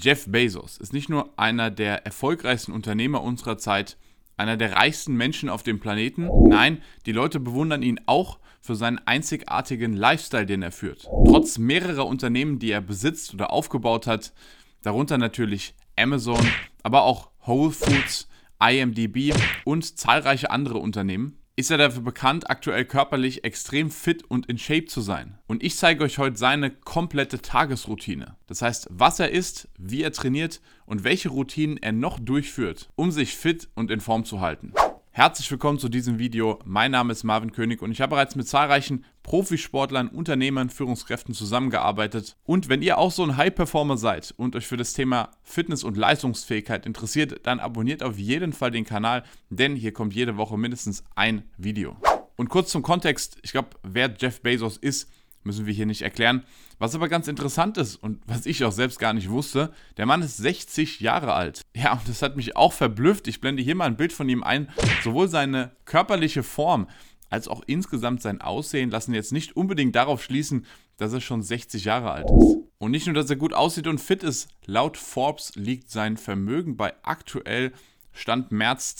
Jeff Bezos ist nicht nur einer der erfolgreichsten Unternehmer unserer Zeit, einer der reichsten Menschen auf dem Planeten. Nein, die Leute bewundern ihn auch für seinen einzigartigen Lifestyle, den er führt. Trotz mehrerer Unternehmen, die er besitzt oder aufgebaut hat, darunter natürlich Amazon, aber auch Whole Foods, IMDb und zahlreiche andere Unternehmen, ist er dafür bekannt, aktuell körperlich extrem fit und in Shape zu sein. Und ich zeige euch heute seine komplette Tagesroutine. Das heißt, was er isst, wie er trainiert und welche Routinen er noch durchführt, um sich fit und in Form zu halten. Herzlich willkommen zu diesem Video. Mein Name ist Marvin König und ich habe bereits mit zahlreichen Profisportlern, Unternehmern, Führungskräften zusammengearbeitet. Und wenn ihr auch so ein High-Performer seid und euch für das Thema Fitness und Leistungsfähigkeit interessiert, dann abonniert auf jeden Fall den Kanal, denn hier kommt jede Woche mindestens ein Video. Und kurz zum Kontext, ich glaube, wer Jeff Bezos ist, müssen wir hier nicht erklären. Was aber ganz interessant ist und was ich auch selbst gar nicht wusste, der Mann ist 60 Jahre alt. Ja, und das hat mich auch verblüfft. Ich blende hier mal ein Bild von ihm ein. Sowohl seine körperliche Form als auch insgesamt sein Aussehen lassen jetzt nicht unbedingt darauf schließen, dass er schon 60 Jahre alt ist. Und nicht nur, dass er gut aussieht und fit ist, laut Forbes liegt sein Vermögen bei aktuell Stand März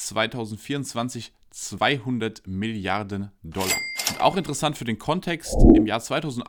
2024 $200 Milliarden. Und auch interessant für den Kontext, im Jahr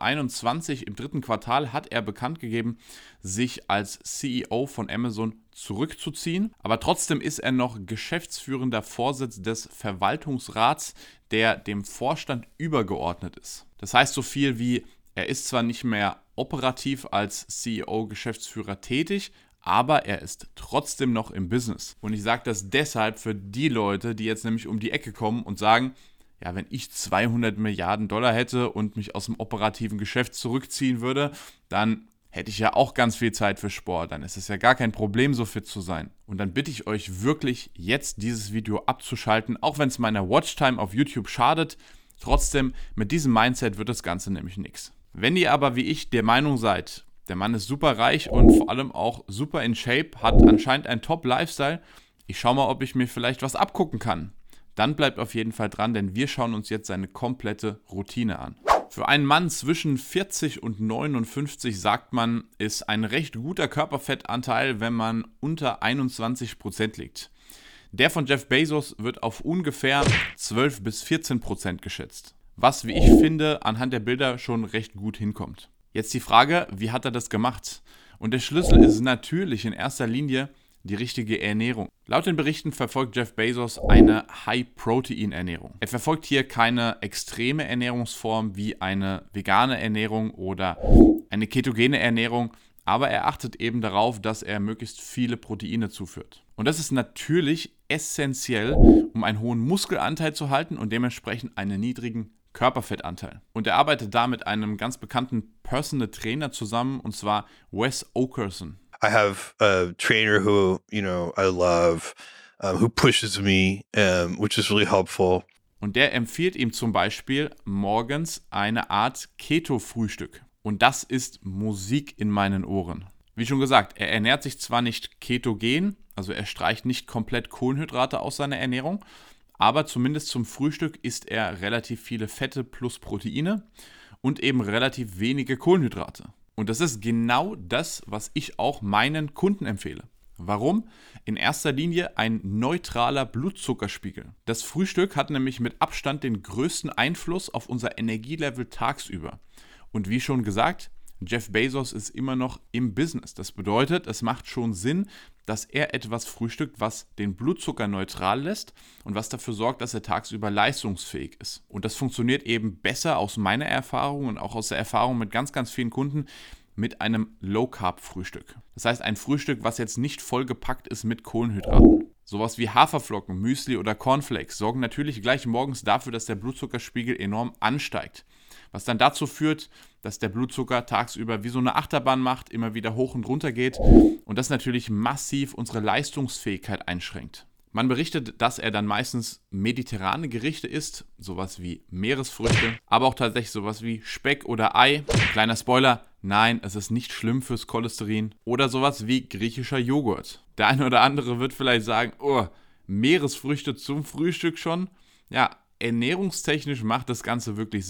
2021, im dritten Quartal, hat er bekannt gegeben, sich als CEO von Amazon zurückzuziehen. Aber trotzdem ist er noch geschäftsführender Vorsitz des Verwaltungsrats, der dem Vorstand übergeordnet ist. Das heißt so viel wie, er ist zwar nicht mehr operativ als CEO-Geschäftsführer tätig, aber er ist trotzdem noch im Business. Und ich sage das deshalb für die Leute, die jetzt nämlich um die Ecke kommen und sagen, ja, wenn ich $200 Milliarden hätte und mich aus dem operativen Geschäft zurückziehen würde, dann hätte ich ja auch ganz viel Zeit für Sport. Dann ist es ja gar kein Problem, so fit zu sein. Und dann bitte ich euch wirklich, jetzt dieses Video abzuschalten, auch wenn es meiner Watchtime auf YouTube schadet. Trotzdem, mit diesem Mindset wird das Ganze nämlich nichts. Wenn ihr aber wie ich der Meinung seid, der Mann ist super reich und vor allem auch super in Shape, hat anscheinend einen Top-Lifestyle, ich schaue mal, ob ich mir vielleicht was abgucken kann. Dann bleibt auf jeden Fall dran, denn wir schauen uns jetzt seine komplette Routine an. Für einen Mann zwischen 40 und 59, sagt man, ist ein recht guter Körperfettanteil, wenn man unter 21% liegt. Der von Jeff Bezos wird auf ungefähr 12 bis 14% geschätzt. Was, wie ich finde, anhand der Bilder schon recht gut hinkommt. Jetzt die Frage, wie hat er das gemacht? Und der Schlüssel ist natürlich in erster Linie die richtige Ernährung. Laut den Berichten verfolgt Jeff Bezos eine High-Protein-Ernährung. Er verfolgt hier keine extreme Ernährungsform wie eine vegane Ernährung oder eine ketogene Ernährung, aber er achtet eben darauf, dass er möglichst viele Proteine zuführt. Und das ist natürlich essentiell, um einen hohen Muskelanteil zu halten und dementsprechend einen niedrigen Körperfettanteil. Und er arbeitet da mit einem ganz bekannten Personal Trainer zusammen, und zwar Wes Okerson. I have a trainer who, I love, who pushes me, which is really helpful. Und der empfiehlt ihm zum Beispiel morgens eine Art Keto-Frühstück. Und das ist Musik in meinen Ohren. Wie schon gesagt, er ernährt sich zwar nicht ketogen, also er streicht nicht komplett Kohlenhydrate aus seiner Ernährung, aber zumindest zum Frühstück isst er relativ viele Fette plus Proteine und eben relativ wenige Kohlenhydrate. Und das ist genau das, was ich auch meinen Kunden empfehle. Warum? In erster Linie ein neutraler Blutzuckerspiegel. Das Frühstück hat nämlich mit Abstand den größten Einfluss auf unser Energielevel tagsüber. Und wie schon gesagt, Jeff Bezos ist immer noch im Business. Das bedeutet, es macht schon Sinn, dass er etwas frühstückt, was den Blutzucker neutral lässt und was dafür sorgt, dass er tagsüber leistungsfähig ist. Und das funktioniert eben besser aus meiner Erfahrung und auch aus der Erfahrung mit ganz, ganz vielen Kunden mit einem Low-Carb-Frühstück. Das heißt, ein Frühstück, was jetzt nicht vollgepackt ist mit Kohlenhydraten. Sowas wie Haferflocken, Müsli oder Cornflakes sorgen natürlich gleich morgens dafür, dass der Blutzuckerspiegel enorm ansteigt. Was dann dazu führt, dass der Blutzucker tagsüber wie so eine Achterbahn macht, immer wieder hoch und runter geht und das natürlich massiv unsere Leistungsfähigkeit einschränkt. Man berichtet, dass er dann meistens mediterrane Gerichte isst, sowas wie Meeresfrüchte, aber auch tatsächlich sowas wie Speck oder Ei. Kleiner Spoiler, nein, es ist nicht schlimm fürs Cholesterin. Oder sowas wie griechischer Joghurt. Der eine oder andere wird vielleicht sagen, oh, Meeresfrüchte zum Frühstück schon? Ja, ernährungstechnisch macht das Ganze wirklich Sinn.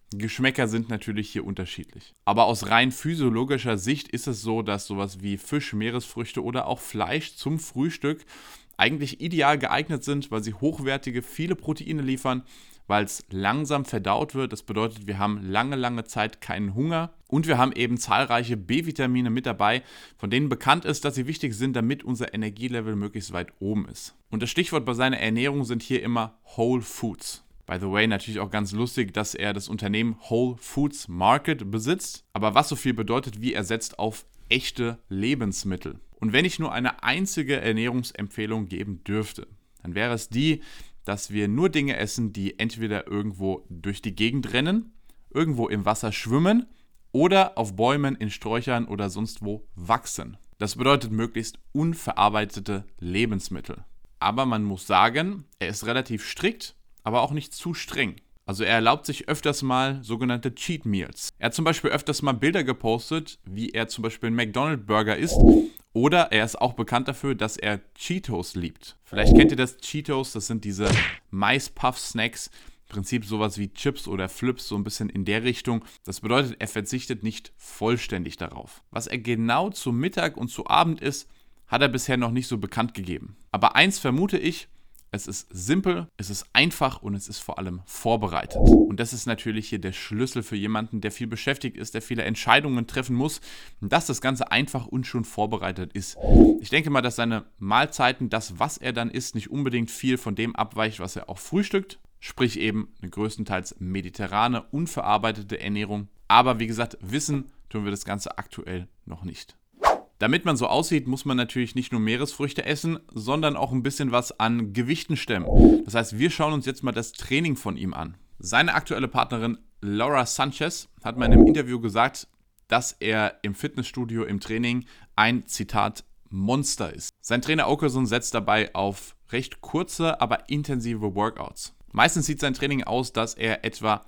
Geschmäcker sind natürlich hier unterschiedlich. Aber aus rein physiologischer Sicht ist es so, dass sowas wie Fisch, Meeresfrüchte oder auch Fleisch zum Frühstück eigentlich ideal geeignet sind, weil sie hochwertige, viele Proteine liefern, weil es langsam verdaut wird. Das bedeutet, wir haben lange Zeit keinen Hunger und wir haben eben zahlreiche B-Vitamine mit dabei, von denen bekannt ist, dass sie wichtig sind, damit unser Energielevel möglichst weit oben ist. Und das Stichwort bei seiner Ernährung sind hier immer Whole Foods. By the way, natürlich auch ganz lustig, dass er das Unternehmen Whole Foods Market besitzt, aber was so viel bedeutet wie er setzt auf echte Lebensmittel. Und wenn ich nur eine einzige Ernährungsempfehlung geben dürfte, dann wäre es die, dass wir nur Dinge essen, die entweder irgendwo durch die Gegend rennen, irgendwo im Wasser schwimmen oder auf Bäumen, in Sträuchern oder sonst wo wachsen. Das bedeutet möglichst unverarbeitete Lebensmittel. Aber man muss sagen, er ist relativ strikt, aber auch nicht zu streng. Also er erlaubt sich öfters mal sogenannte Cheat Meals. Er hat zum Beispiel öfters mal Bilder gepostet, wie er zum Beispiel einen McDonald's-Burger isst. Oder er ist auch bekannt dafür, dass er Cheetos liebt. Vielleicht kennt ihr das Cheetos, das sind diese Mais-Puff-Snacks. Im Prinzip sowas wie Chips oder Flips, so ein bisschen in der Richtung. Das bedeutet, er verzichtet nicht vollständig darauf. Was er genau zu Mittag und zu Abend isst, hat er bisher noch nicht so bekannt gegeben. Aber eins vermute ich, es ist simpel, es ist einfach und es ist vor allem vorbereitet. Und das ist natürlich hier der Schlüssel für jemanden, der viel beschäftigt ist, der viele Entscheidungen treffen muss, dass das Ganze einfach und schon vorbereitet ist. Ich denke mal, dass seine Mahlzeiten, das, was er dann isst, nicht unbedingt viel von dem abweicht, was er auch frühstückt. Sprich eben eine größtenteils mediterrane, unverarbeitete Ernährung. Aber wie gesagt, wissen tun wir das Ganze aktuell noch nicht. Damit man so aussieht, muss man natürlich nicht nur Meeresfrüchte essen, sondern auch ein bisschen was an Gewichten stemmen. Das heißt, wir schauen uns jetzt mal das Training von ihm an. Seine aktuelle Partnerin Laura Sanchez hat mal in einem Interview gesagt, dass er im Fitnessstudio im Training ein, Zitat, Monster ist. Sein Trainer Okerson setzt dabei auf recht kurze, aber intensive Workouts. Meistens sieht sein Training aus, dass er etwa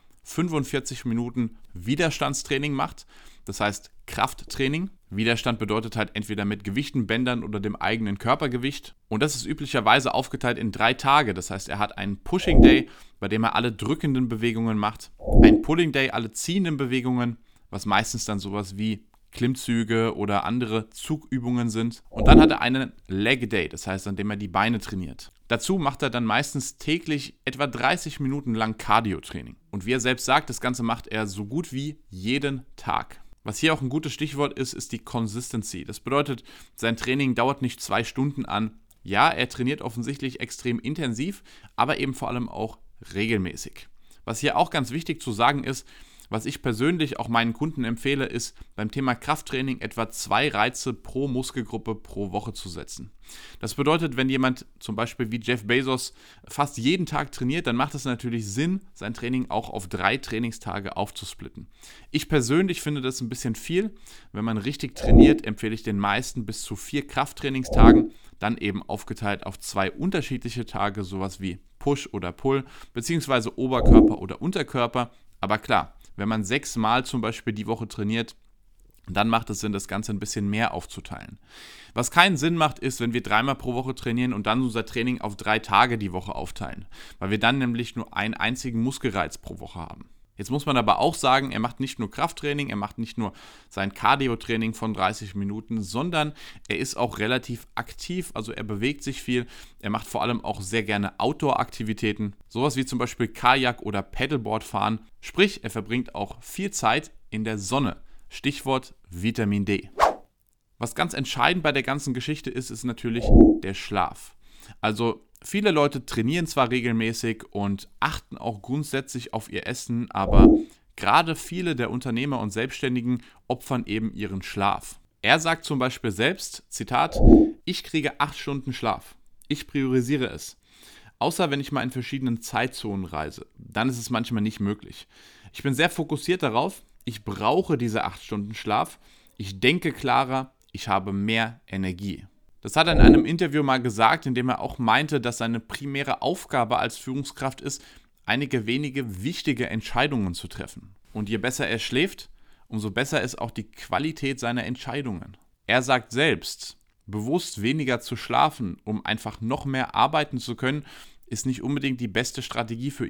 45 Minuten Widerstandstraining macht. Das heißt Krafttraining. Widerstand bedeutet halt entweder mit Gewichten, Bändern oder dem eigenen Körpergewicht. Und das ist üblicherweise aufgeteilt in 3 Tage. Das heißt, er hat einen Pushing Day, bei dem er alle drückenden Bewegungen macht. Ein Pulling Day, alle ziehenden Bewegungen, was meistens dann sowas wie Klimmzüge oder andere Zugübungen sind. Und dann hat er einen Leg Day, das heißt, an dem er die Beine trainiert. Dazu macht er dann meistens täglich etwa 30 Minuten lang Cardio-Training. Und wie er selbst sagt, das Ganze macht er so gut wie jeden Tag. Was hier auch ein gutes Stichwort ist, ist die Consistency. Das bedeutet, sein Training dauert nicht 2 Stunden an. Ja, er trainiert offensichtlich extrem intensiv, aber eben vor allem auch regelmäßig. Was hier auch ganz wichtig zu sagen ist, was ich persönlich auch meinen Kunden empfehle, ist beim Thema Krafttraining etwa 2 Reize pro Muskelgruppe pro Woche zu setzen. Das bedeutet, wenn jemand zum Beispiel wie Jeff Bezos fast jeden Tag trainiert, dann macht es natürlich Sinn, sein Training auch auf 3 Trainingstage aufzusplitten. Ich persönlich finde das ein bisschen viel. Wenn man richtig trainiert, empfehle ich den meisten bis zu 4 Krafttrainingstagen, dann eben aufgeteilt auf 2 unterschiedliche Tage, sowas wie Push oder Pull, beziehungsweise Oberkörper oder Unterkörper. Aber klar, wenn man 6 Mal zum Beispiel die Woche trainiert, dann macht es Sinn, das Ganze ein bisschen mehr aufzuteilen. Was keinen Sinn macht, ist, wenn wir 3 Mal pro Woche trainieren und dann unser Training auf 3 Tage die Woche aufteilen, weil wir dann nämlich nur einen einzigen Muskelreiz pro Woche haben. Jetzt muss man aber auch sagen, er macht nicht nur Krafttraining, er macht nicht nur sein Cardio-Training von 30 Minuten, sondern er ist auch relativ aktiv, also er bewegt sich viel, er macht vor allem auch sehr gerne Outdoor-Aktivitäten, sowas wie zum Beispiel Kajak oder Paddleboard fahren, sprich, er verbringt auch viel Zeit in der Sonne, Stichwort Vitamin D. Was ganz entscheidend bei der ganzen Geschichte ist, ist natürlich der Schlaf. Also viele Leute trainieren zwar regelmäßig und achten auch grundsätzlich auf ihr Essen, aber gerade viele der Unternehmer und Selbstständigen opfern eben ihren Schlaf. Er sagt zum Beispiel selbst, Zitat, ich kriege 8 Stunden Schlaf. Ich priorisiere es. Außer wenn ich mal in verschiedenen Zeitzonen reise. Dann ist es manchmal nicht möglich. Ich bin sehr fokussiert darauf, ich brauche diese 8 Stunden Schlaf. Ich denke klarer, ich habe mehr Energie. Das hat er in einem Interview mal gesagt, in dem er auch meinte, dass seine primäre Aufgabe als Führungskraft ist, einige wenige wichtige Entscheidungen zu treffen. Und je besser er schläft, umso besser ist auch die Qualität seiner Entscheidungen. Er sagt selbst, bewusst weniger zu schlafen, um einfach noch mehr arbeiten zu können, ist nicht unbedingt die beste Strategie für ihn.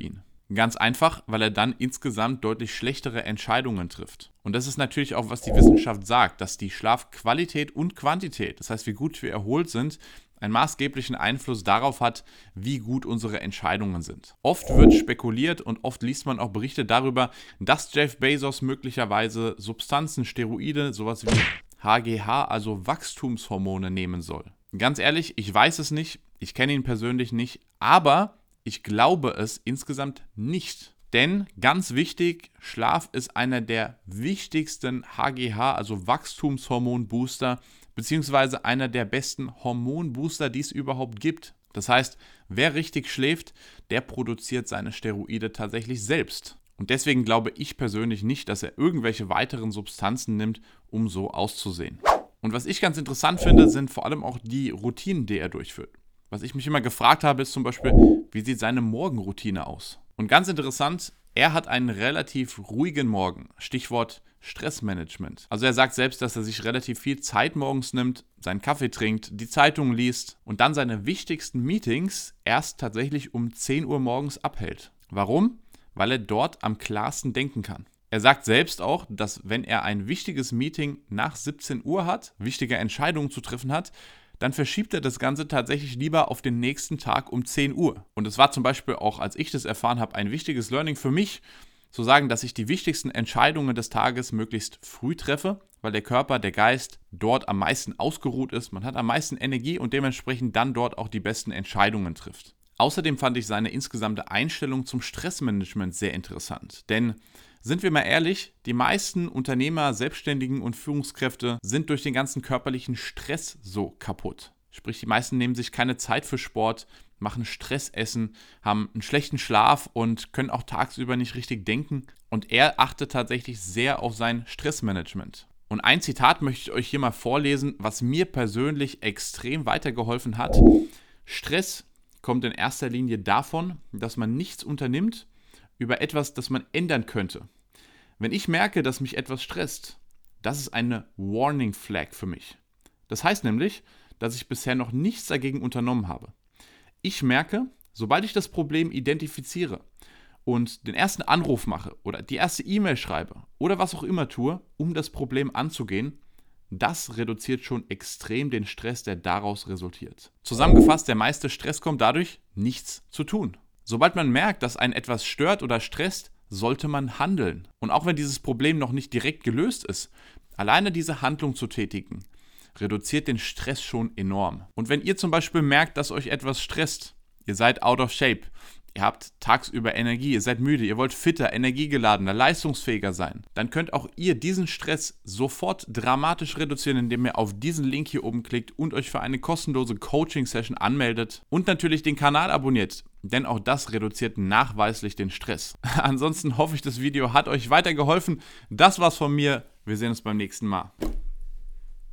Ganz einfach, weil er dann insgesamt deutlich schlechtere Entscheidungen trifft. Und das ist natürlich auch, was die Wissenschaft sagt, dass die Schlafqualität und Quantität, das heißt, wie gut wir erholt sind, einen maßgeblichen Einfluss darauf hat, wie gut unsere Entscheidungen sind. Oft wird spekuliert und oft liest man auch Berichte darüber, dass Jeff Bezos möglicherweise Substanzen, Steroide, sowas wie HGH, also Wachstumshormone, nehmen soll. Ganz ehrlich, ich weiß es nicht, ich kenne ihn persönlich nicht, aber ich glaube es insgesamt nicht. Denn, ganz wichtig, Schlaf ist einer der wichtigsten HGH, also Wachstumshormon-Booster, beziehungsweise einer der besten Hormonbooster, die es überhaupt gibt. Das heißt, wer richtig schläft, der produziert seine Steroide tatsächlich selbst. Und deswegen glaube ich persönlich nicht, dass er irgendwelche weiteren Substanzen nimmt, um so auszusehen. Und was ich ganz interessant finde, sind vor allem auch die Routinen, die er durchführt. Was ich mich immer gefragt habe, ist zum Beispiel, wie sieht seine Morgenroutine aus? Und ganz interessant, er hat einen relativ ruhigen Morgen. Stichwort Stressmanagement. Also er sagt selbst, dass er sich relativ viel Zeit morgens nimmt, seinen Kaffee trinkt, die Zeitung liest und dann seine wichtigsten Meetings erst tatsächlich um 10 Uhr morgens abhält. Warum? Weil er dort am klarsten denken kann. Er sagt selbst auch, dass wenn er ein wichtiges Meeting nach 17 Uhr hat, wichtige Entscheidungen zu treffen hat, dann verschiebt er das Ganze tatsächlich lieber auf den nächsten Tag um 10 Uhr. Und es war zum Beispiel auch, als ich das erfahren habe, ein wichtiges Learning für mich, zu sagen, dass ich die wichtigsten Entscheidungen des Tages möglichst früh treffe, weil der Körper, der Geist dort am meisten ausgeruht ist, man hat am meisten Energie und dementsprechend dann dort auch die besten Entscheidungen trifft. Außerdem fand ich seine insgesamte Einstellung zum Stressmanagement sehr interessant, denn sind wir mal ehrlich, die meisten Unternehmer, Selbstständigen und Führungskräfte sind durch den ganzen körperlichen Stress so kaputt. Sprich, die meisten nehmen sich keine Zeit für Sport, machen Stressessen, haben einen schlechten Schlaf und können auch tagsüber nicht richtig denken. Und er achtet tatsächlich sehr auf sein Stressmanagement. Und ein Zitat möchte ich euch hier mal vorlesen, was mir persönlich extrem weitergeholfen hat. Stress kommt in erster Linie davon, dass man nichts unternimmt über etwas, das man ändern könnte. Wenn ich merke, dass mich etwas stresst, das ist eine Warning Flag für mich. Das heißt nämlich, dass ich bisher noch nichts dagegen unternommen habe. Ich merke, sobald ich das Problem identifiziere und den ersten Anruf mache oder die erste E-Mail schreibe oder was auch immer tue, um das Problem anzugehen, das reduziert schon extrem den Stress, der daraus resultiert. Zusammengefasst, der meiste Stress kommt dadurch, nichts zu tun. Sobald man merkt, dass einen etwas stört oder stresst, sollte man handeln. Und auch wenn dieses Problem noch nicht direkt gelöst ist, alleine diese Handlung zu tätigen, reduziert den Stress schon enorm. Und wenn ihr zum Beispiel merkt, dass euch etwas stresst, ihr seid out of shape, ihr habt tagsüber Energie, ihr seid müde, ihr wollt fitter, energiegeladener, leistungsfähiger sein, dann könnt auch ihr diesen Stress sofort dramatisch reduzieren, indem ihr auf diesen Link hier oben klickt und euch für eine kostenlose Coaching-Session anmeldet und natürlich den Kanal abonniert, denn auch das reduziert nachweislich den Stress. Ansonsten hoffe ich, das Video hat euch weitergeholfen. Das war's von mir. Wir sehen uns beim nächsten Mal.